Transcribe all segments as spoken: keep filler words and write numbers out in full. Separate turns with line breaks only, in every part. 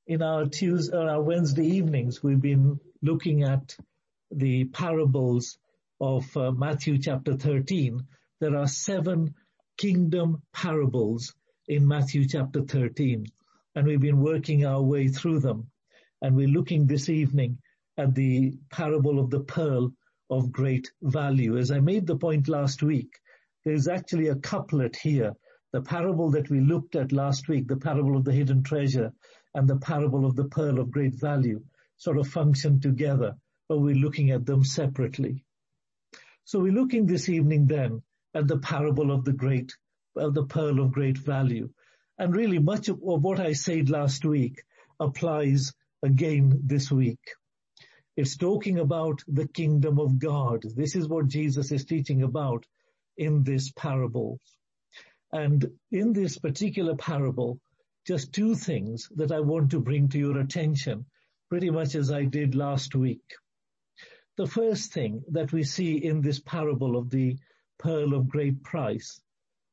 In our Tuesday, or our Wednesday evenings, we've been looking at the parables of uh, Matthew chapter thirteen. There are seven kingdom parables in Matthew chapter thirteen, and we've been working our way through them. And we're looking this evening at the parable of the pearl of great value. As I made the point last week, there's actually a couplet here. The parable that we looked at last week, the parable of the hidden treasure and the parable of the pearl of great value, sort of function together, but we're looking at them separately. So we're looking this evening then at the parable of the great, of the pearl of great value. And really much of what I said last week applies again this week. It's talking about the kingdom of God. This is what Jesus is teaching about in this parable. And in this particular parable, just two things that I want to bring to your attention, pretty much as I did last week. The first thing that we see in this parable of the pearl of great price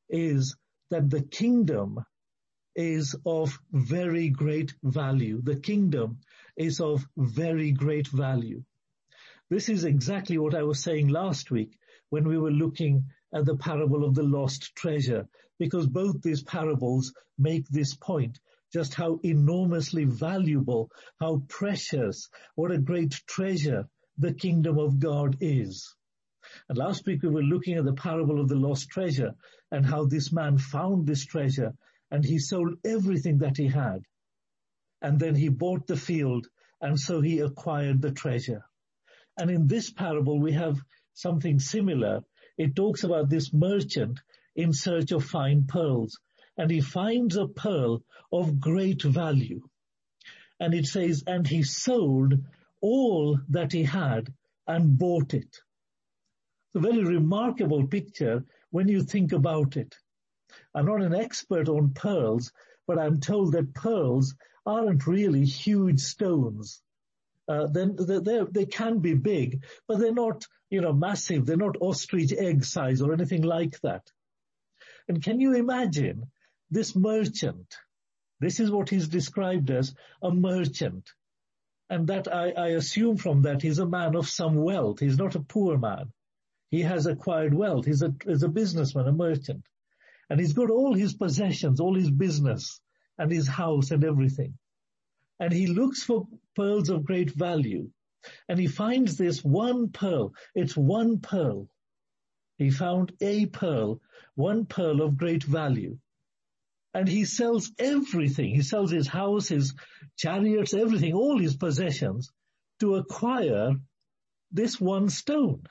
is that the kingdom is of very great value. The kingdom is of very great value. This is exactly what I was saying last week when we were looking at the parable of the lost treasure, because both these parables make this point, just how enormously valuable, how precious, what a great treasure the kingdom of God is. And last week we were looking at the parable of the lost treasure and how this man found this treasure and he sold everything that he had. And then he bought the field, and so he acquired the treasure. And in this parable we have something similar. It talks about this merchant in search of fine pearls, and he finds a pearl of great value. And it says, and he sold all that he had and bought it. It's a very remarkable picture when you think about it. I'm not an expert on pearls, but I'm told that pearls aren't really huge stones. Uh, then they they can be big, but they're not, you know, massive. They're not ostrich egg size or anything like that. And can you imagine this merchant? This is what he's described as a merchant. And that I, I assume from that he's a man of some wealth. He's not a poor man. He has acquired wealth. He's a, he's a businessman, a merchant. And he's got all his possessions, all his business and his house and everything. And he looks for pearls of great value. And he finds this one pearl. It's one pearl. He found a pearl, one pearl of great value. And he sells everything. He sells his house, his chariots, everything, all his possessions to acquire this one stone.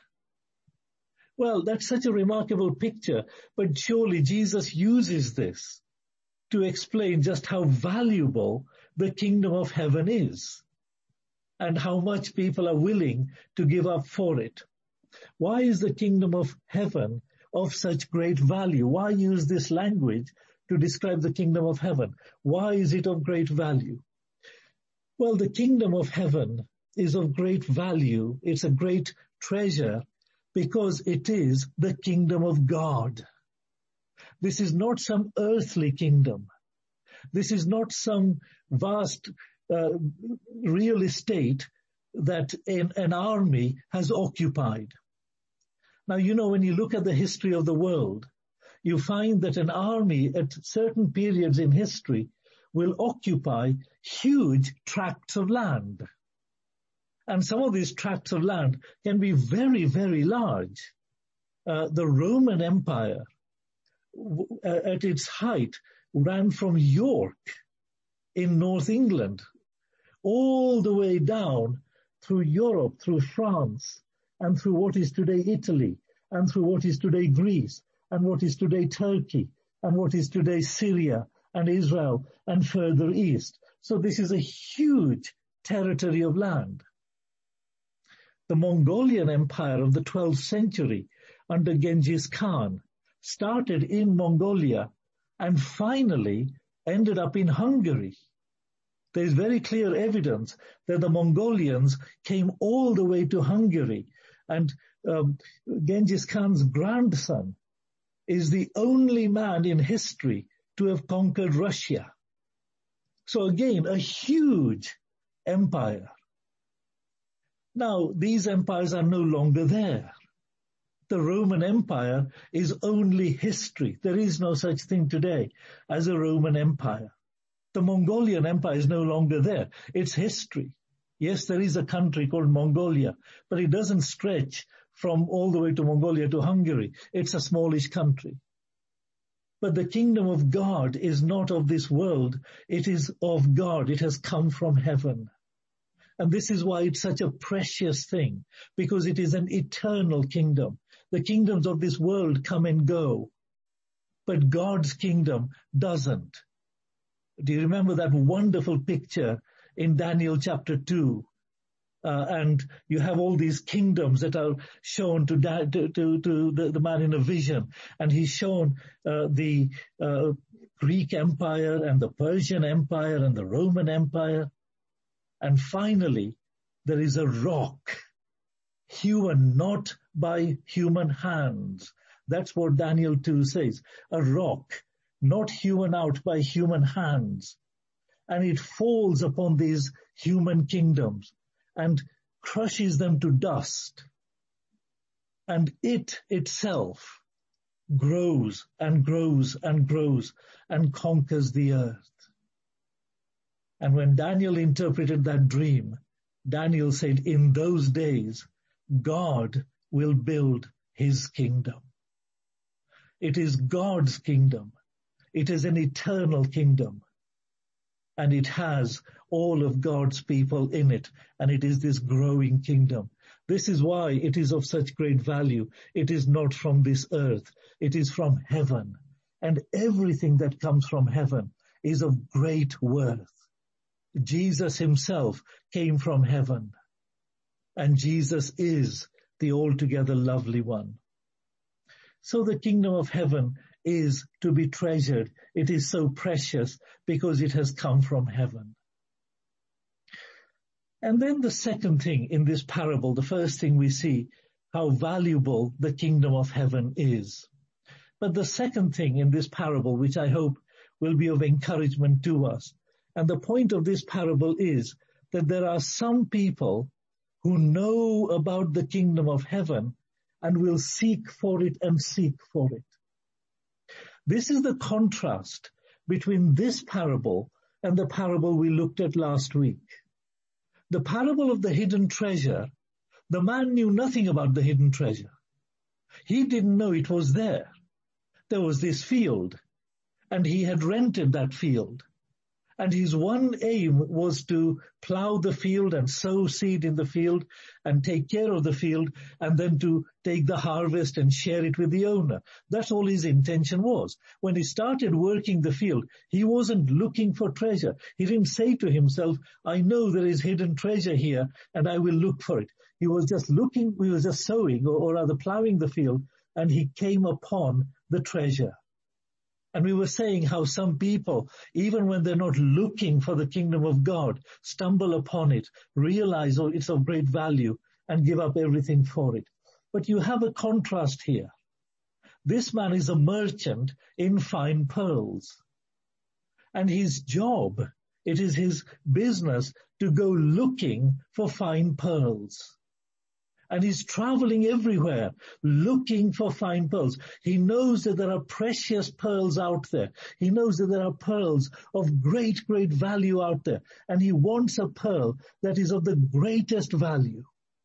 Well, that's such a remarkable picture, but surely Jesus uses this to explain just how valuable the kingdom of heaven is and how much people are willing to give up for it. Why is the kingdom of heaven of such great value? Why use this language to describe the kingdom of heaven? Why is it of great value? Well, the kingdom of heaven is of great value. It's a great treasure because it is the kingdom of God. This is not some earthly kingdom. This is not some vast uh, real estate that an, an army has occupied. Now, you know, when you look at the history of the world, you find that an army at certain periods in history will occupy huge tracts of land. And some of these tracts of land can be very, very large. Uh, the Roman Empire, w- at its height, ran from York in North England all the way down through Europe, through France, and through what is today Italy, and through what is today Greece, and what is today Turkey, and what is today Syria and Israel, and further east. So this is a huge territory of land. The Mongolian Empire of the twelfth century under Genghis Khan started in Mongolia and finally ended up in Hungary. There is very clear evidence that the Mongolians came all the way to Hungary, and um, Genghis Khan's grandson is the only man in history to have conquered Russia. So again, a huge empire. Now, these empires are no longer there. The Roman Empire is only history. There is no such thing today as a Roman Empire. The Mongolian Empire is no longer there. It's history. Yes, there is a country called Mongolia, but it doesn't stretch from all the way to Mongolia to Hungary. It's a smallish country. But the kingdom of God is not of this world. It is of God. It has come from heaven. And this is why it's such a precious thing, because it is an eternal kingdom. The kingdoms of this world come and go, but God's kingdom doesn't. Do you remember that wonderful picture in Daniel chapter two? Uh, and you have all these kingdoms that are shown to da- to, to, to the, the man in a vision. And he's shown uh, the uh, Greek Empire and the Persian Empire and the Roman Empire. And finally, there is a rock, hewn not by human hands. That's what Daniel two says. A rock, not hewn out by human hands. And it falls upon these human kingdoms and crushes them to dust. And it itself grows and grows and grows and conquers the earth. And when Daniel interpreted that dream, Daniel said, in those days, God will build his kingdom. It is God's kingdom. It is an eternal kingdom. And it has all of God's people in it. And it is this growing kingdom. This is why it is of such great value. It is not from this earth. It is from heaven. And everything that comes from heaven is of great worth. Jesus himself came from heaven. And Jesus is the altogether lovely one. So the kingdom of heaven is to be treasured. It is so precious because it has come from heaven. And then the second thing in this parable, the first thing we see, how valuable the kingdom of heaven is. But the second thing in this parable, which I hope will be of encouragement to us, and the point of this parable is that there are some people who know about the kingdom of heaven and will seek for it and seek for it. This is the contrast between this parable and the parable we looked at last week. The parable of the hidden treasure, the man knew nothing about the hidden treasure. He didn't know it was there. There was this field, and he had rented that field. And his one aim was to plow the field and sow seed in the field and take care of the field and then to take the harvest and share it with the owner. That's all his intention was. When he started working the field, he wasn't looking for treasure. He didn't say to himself, I know there is hidden treasure here and I will look for it. He was just looking, he was just sowing or, or rather plowing the field, and he came upon the treasure. And we were saying how some people, even when they're not looking for the kingdom of God, stumble upon it, realize, oh, it's of great value, and give up everything for it. But you have a contrast here. This man is a merchant in fine pearls. And his job, it is his business to go looking for fine pearls. And he's traveling everywhere, looking for fine pearls. He knows that there are precious pearls out there. He knows that there are pearls of great, great value out there. And he wants a pearl that is of the greatest value.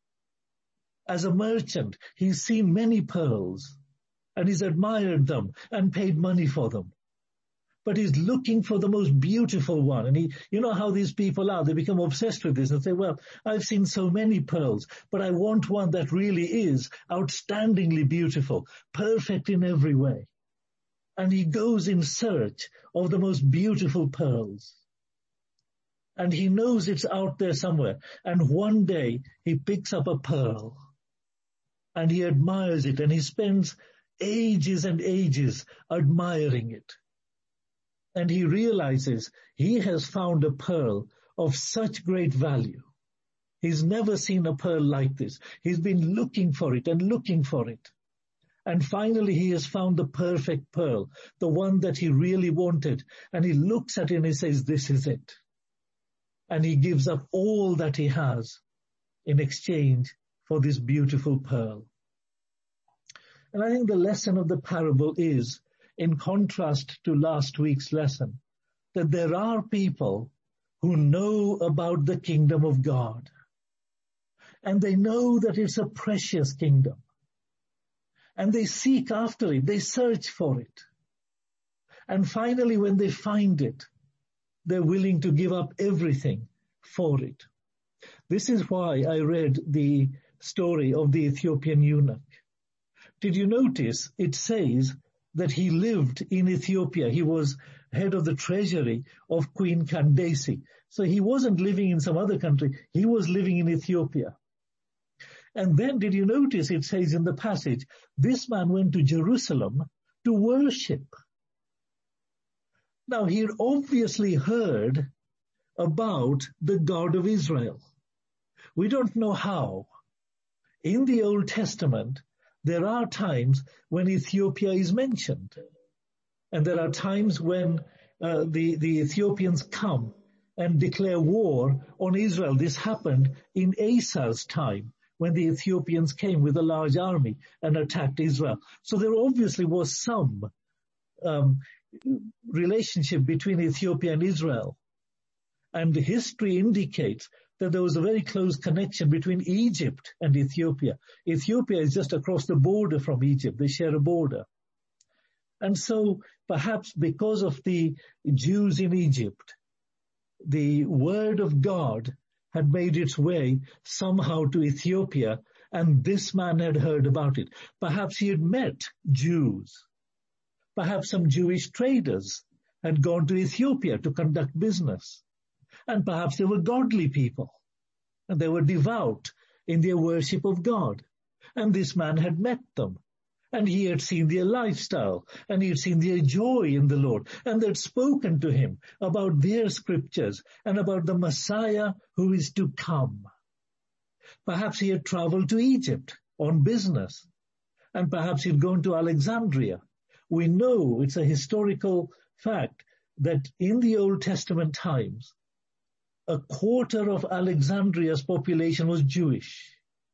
As a merchant, he's seen many pearls, and he's admired them and paid money for them. But he's looking for the most beautiful one. And he, you know how these people are. They become obsessed with this and say, well, I've seen so many pearls, but I want one that really is outstandingly beautiful, perfect in every way. And he goes in search of the most beautiful pearls. And he knows it's out there somewhere. And one day he picks up a pearl and he admires it, and he spends ages and ages admiring it. And he realizes he has found a pearl of such great value. He's never seen a pearl like this. He's been looking for it and looking for it. And finally he has found the perfect pearl, the one that he really wanted. And he looks at it and he says, this is it. And he gives up all that he has in exchange for this beautiful pearl. And I think the lesson of the parable is, in contrast to last week's lesson, that there are people who know about the kingdom of God. And they know that it's a precious kingdom. And they seek after it. They search for it. And finally, when they find it, they're willing to give up everything for it. This is why I read the story of the Ethiopian eunuch. Did you notice it says that he lived in Ethiopia? He was head of the treasury of Queen Candace. So he wasn't living in some other country. He was living in Ethiopia. And then did you notice it says in the passage, this man went to Jerusalem to worship. Now he had obviously heard about the God of Israel. We don't know how. In the Old Testament, there are times when Ethiopia is mentioned. And there are times when uh, the, the Ethiopians come and declare war on Israel. This happened in Asa's time, when the Ethiopians came with a large army and attacked Israel. So there obviously was some um, relationship between Ethiopia and Israel. And history indicates that there was a very close connection between Egypt and Ethiopia. Ethiopia is just across the border from Egypt. They share a border. And so perhaps because of the Jews in Egypt, the word of God had made its way somehow to Ethiopia, and this man had heard about it. Perhaps he had met Jews. Perhaps some Jewish traders had gone to Ethiopia to conduct business. And perhaps they were godly people, and they were devout in their worship of God. And this man had met them, and he had seen their lifestyle, and he had seen their joy in the Lord, and they had spoken to him about their scriptures and about the Messiah who is to come. Perhaps he had traveled to Egypt on business, and perhaps he'd gone to Alexandria. We know it's a historical fact that in the Old Testament times, a quarter of Alexandria's population was Jewish.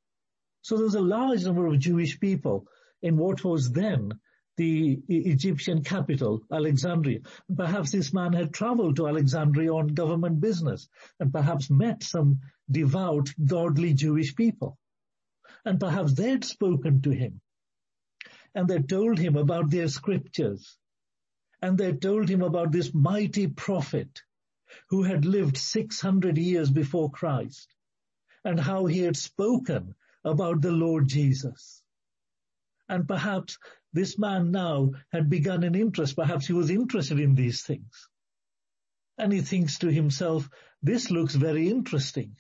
So there was a large number of Jewish people in what was then the Egyptian capital, Alexandria. Perhaps this man had traveled to Alexandria on government business and perhaps met some devout, godly Jewish people. And perhaps they had spoken to him and they told him about their scriptures. And they told him about this mighty prophet who had lived six hundred years before Christ, and how he had spoken about the Lord Jesus. And perhaps this man now had begun an interest, perhaps he was interested in these things. And he thinks to himself, this looks very interesting.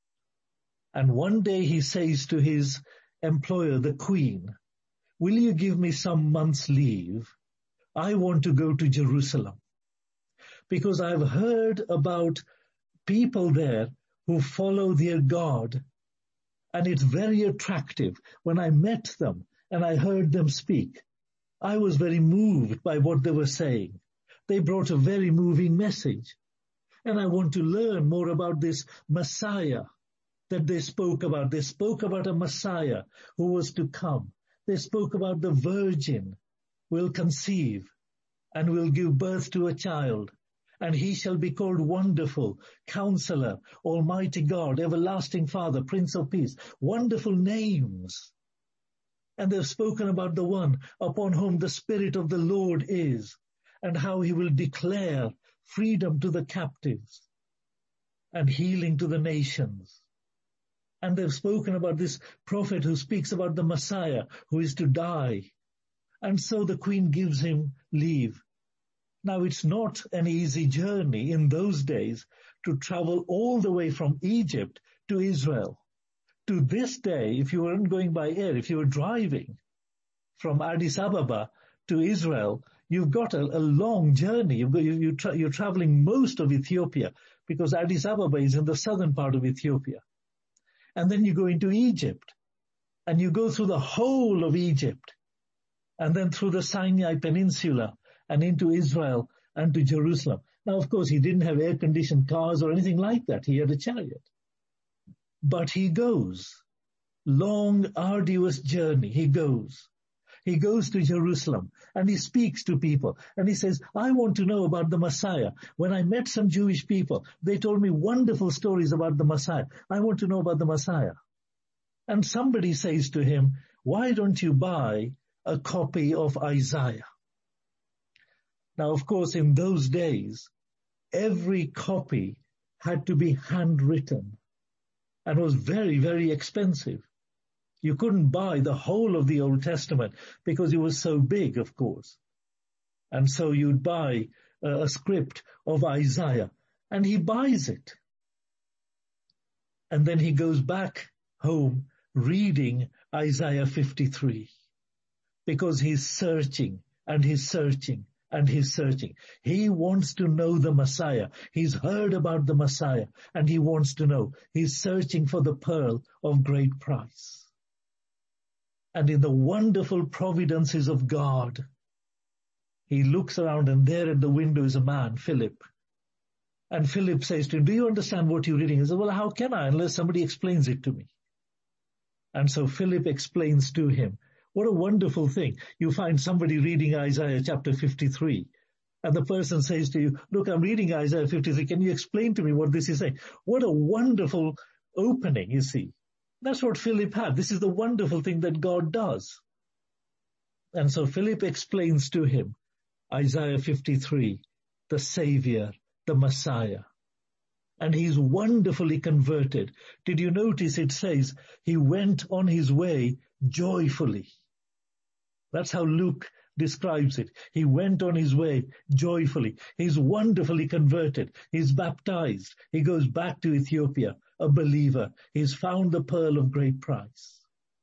And one day he says to his employer, the queen, will you give me some months' leave? I want to go to Jerusalem. Because I've heard about people there who follow their God. And it's very attractive. When I met them and I heard them speak, I was very moved by what they were saying. They brought a very moving message. And I want to learn more about this Messiah that they spoke about. They spoke about a Messiah who was to come. They spoke about the virgin will conceive and will give birth to a child. And he shall be called Wonderful, Counselor, Almighty God, Everlasting Father, Prince of Peace. Wonderful names. And they've spoken about the one upon whom the Spirit of the Lord is, and how he will declare freedom to the captives and healing to the nations. And they've spoken about this prophet who speaks about the Messiah who is to die. And so the queen gives him leave. Now, it's not an easy journey in those days to travel all the way from Egypt to Israel. To this day, if you weren't going by air, if you were driving from Addis Ababa to Israel, you've got a, a long journey. You've got, you, you tra- you're traveling most of Ethiopia because Addis Ababa is in the southern part of Ethiopia. And then you go into Egypt and you go through the whole of Egypt. and then through the Sinai Peninsula and into Israel and to Jerusalem. Now, of course, he didn't have air-conditioned cars or anything like that. He had a chariot. But he goes. Long, arduous journey. He goes. He goes to Jerusalem and he speaks to people and he says, I want to know about the Messiah. When I met some Jewish people, they told me wonderful stories about the Messiah. I want to know about the Messiah. And somebody says to him, why don't you buy a copy of Isaiah? Now, of course, in those days, every copy had to be handwritten and was very, very expensive. You couldn't buy the whole of the Old Testament because it was so big, of course. And so you'd buy uh, a script of Isaiah, and he buys it. And then he goes back home reading Isaiah fifty-three because he's searching and he's searching and he's searching. He wants to know the Messiah. He's heard about the Messiah and he wants to know. He's searching for the pearl of great price. And in the wonderful providences of God, he looks around and there at the window is a man, Philip. And Philip says to him, do you understand what you're reading? He says, well, how can I unless somebody explains it to me? And so Philip explains to him. What a wonderful thing. You find somebody reading Isaiah chapter fifty-three. And the person says to you, look, I'm reading Isaiah fifty-three. Can you explain to me what this is saying? What a wonderful opening, you see. That's what Philip had. This is the wonderful thing that God does. And so Philip explains to him Isaiah fifty-three, the Savior, the Messiah. And he's wonderfully converted. Did you notice it says he went on his way joyfully? That's how Luke describes it. He went on his way joyfully. He's wonderfully converted. He's baptized. He goes back to Ethiopia, a believer. He's found the pearl of great price.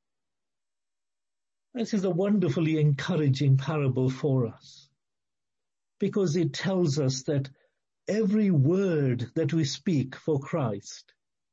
This is a wonderfully encouraging parable for us because it tells us that every word that we speak for Christ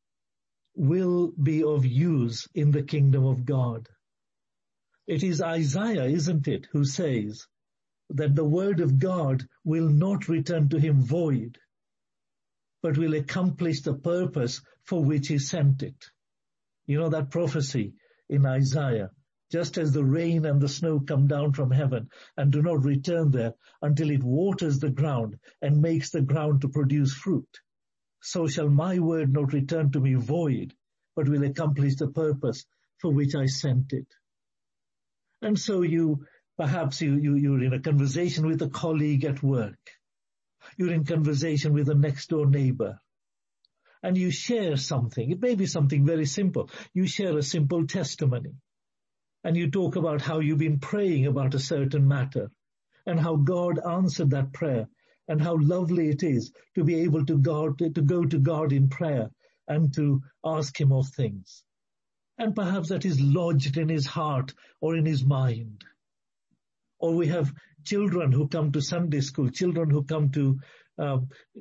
will be of use in the kingdom of God. It is Isaiah, isn't it, who says that the word of God will not return to him void, but will accomplish the purpose for which he sent it. You know that prophecy in Isaiah, just as the rain and the snow come down from heaven and do not return there until it waters the ground and makes the ground to produce fruit, so shall my word not return to me void, but will accomplish the purpose for which I sent it. And so you, perhaps you, you, you're in a conversation with a colleague at work. You're in conversation with a next door neighbor. And you share something. It may be something very simple. You share a simple testimony. And you talk about how you've been praying about a certain matter and how God answered that prayer and how lovely it is to be able to God, to go to God in prayer and to ask him of things. And perhaps that is lodged in his heart or in his mind. Or we have children who come to Sunday school, children who come to uh,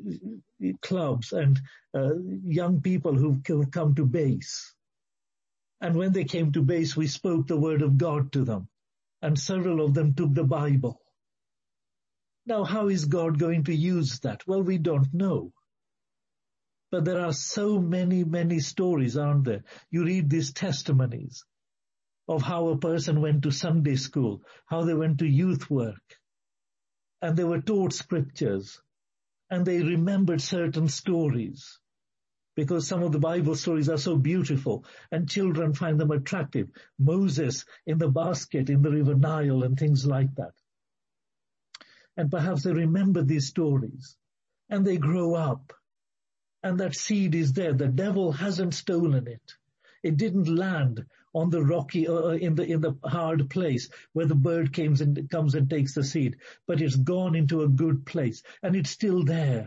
clubs, and uh, young people who come to base. And when they came to base, we spoke the word of God to them. And several of them took the Bible. Now, how is God going to use that? Well, we don't know. But there are so many, many stories, aren't there? You read these testimonies of how a person went to Sunday school, how they went to youth work, and they were taught scriptures, and they remembered certain stories, because some of the Bible stories are so beautiful, and children find them attractive. Moses in the basket in the river Nile and things like that. And perhaps they remember these stories, and they grow up. And that seed is there. The devil hasn't stolen it. It didn't land on the rocky, uh, in the in the hard place where the bird comes and comes and takes the seed. But it's gone into a good place, and it's still there.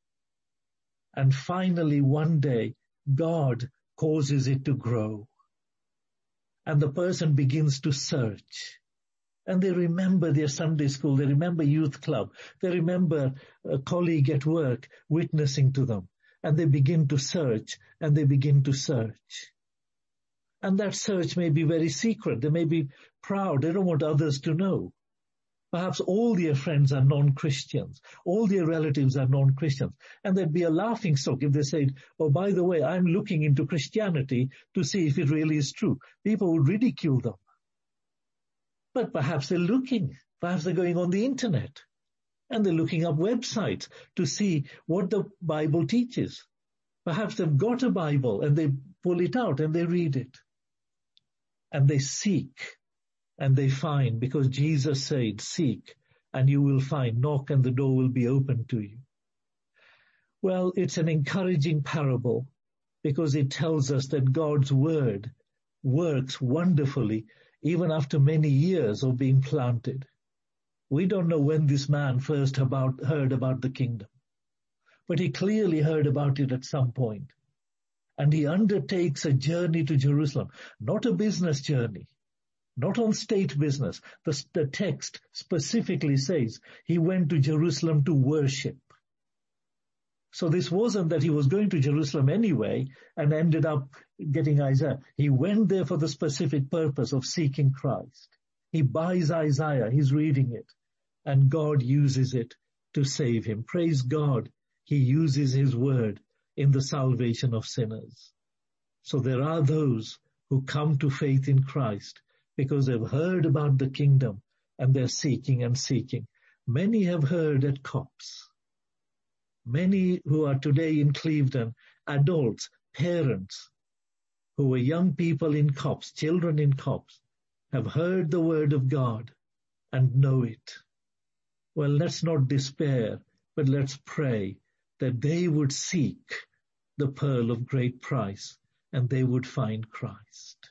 And finally, one day, God causes it to grow, and the person begins to search. And they remember their Sunday school. They remember youth club. They remember a colleague at work witnessing to them. And they begin to search, and they begin to search. And that search may be very secret. They may be proud. They don't want others to know. Perhaps all their friends are non-Christians. All their relatives are non-Christians. And there'd be a laughing stock if they said, oh, by the way, I'm looking into Christianity to see if it really is true. People would ridicule them. But perhaps they're looking. Perhaps they're going on the internet. And they're looking up websites to see what the Bible teaches. Perhaps they've got a Bible and they pull it out and they read it. And they seek and they find, because Jesus said, seek and you will find, knock and the door will be open to you. Well, it's an encouraging parable because it tells us that God's word works wonderfully even after many years of being planted. We don't know when this man first about, heard about the kingdom, but he clearly heard about it at some point. And he undertakes a journey to Jerusalem, not a business journey, not on state business. The, the text specifically says he went to Jerusalem to worship. So this wasn't that he was going to Jerusalem anyway and ended up getting Isaiah. He went there for the specific purpose of seeking Christ. He buys Isaiah, he's reading it, and God uses it to save him. Praise God, he uses his word in the salvation of sinners. So there are those who come to faith in Christ because they've heard about the kingdom and they're seeking and seeking. Many have heard at COPS. Many who are today in Clevedon, adults, parents, who were young people in COPS, children in COPS, have heard the word of God and know it. Well, let's not despair, but let's pray that they would seek the pearl of great price and they would find Christ.